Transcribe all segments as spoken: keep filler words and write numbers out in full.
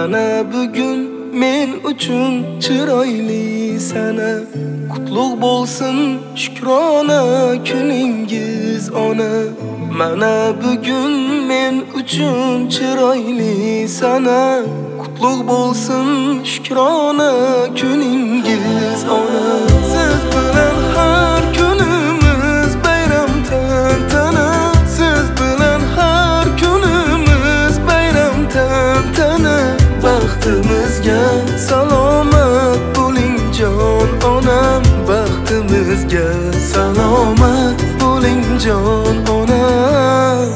Mana bugun men uchun chiroyli sana. Qutlug' bo'lsin shukrona kuningiz ona. Mana bugun men uchun chiroyli sana. Qutlug' bo'lsin shukrona kuningiz ona. Siz bilan har kunimiz bayram tantana. Siz bilan har kunimiz bayram tantana. Baxtimizga salomat bo'ling jon onam. Baxtimizga salomat bo'ling jon onam.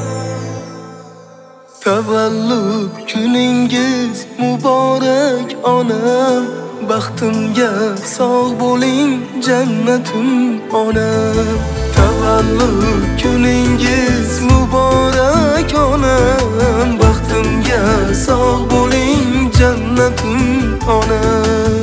Tavallud kuningiz muborak onam. Baxtimga sog' bo'ling jannatim onam. Tavallud kuningiz muborak onam. Baxtimga sog' bo'ling jannatim onam.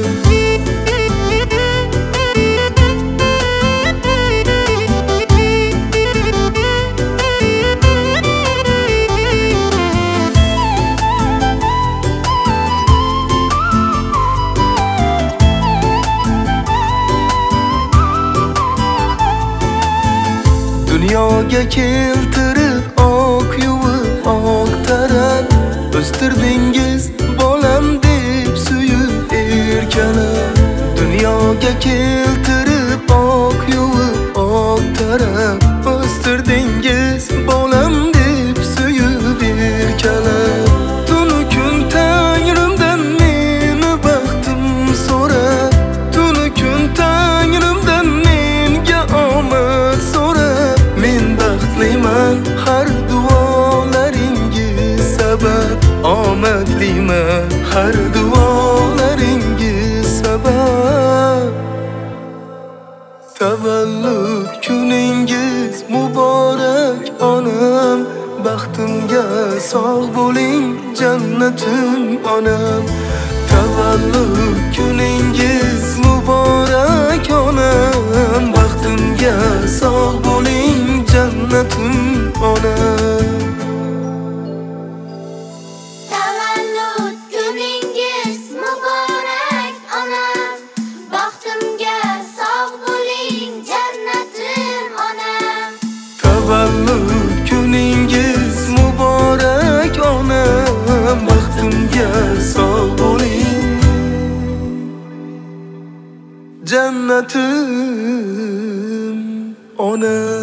Dunyoga keltirib oq yuvib oq tarab o'stirdingiz bolam deb suyib erkalab. Dunyoga keltirib oq yuvib oq tarab o'stirdingiz bolam deb suyib erkalab. Tunu kun Tangrimdan meni baxtim so'rab. Tunu kun Tangrimdan menga omad so'rab. Men baxtliman har duolaringiz sabab. Omadliman har duolaringiz sabab. Tavallud kuningiz muborak onam. Baxtimga sog' bo'ling jannatim onam. Tavallud kuningiz muborak onam. Baxtimga sog' bo'ling jannatim onam. Tavallud kuningiz muborak onam. Baxtimga sog' bo'ling jannatim onam. Tavallud kuningiz muborak onam. Baxtimga sog' bo'ling jannatim onam.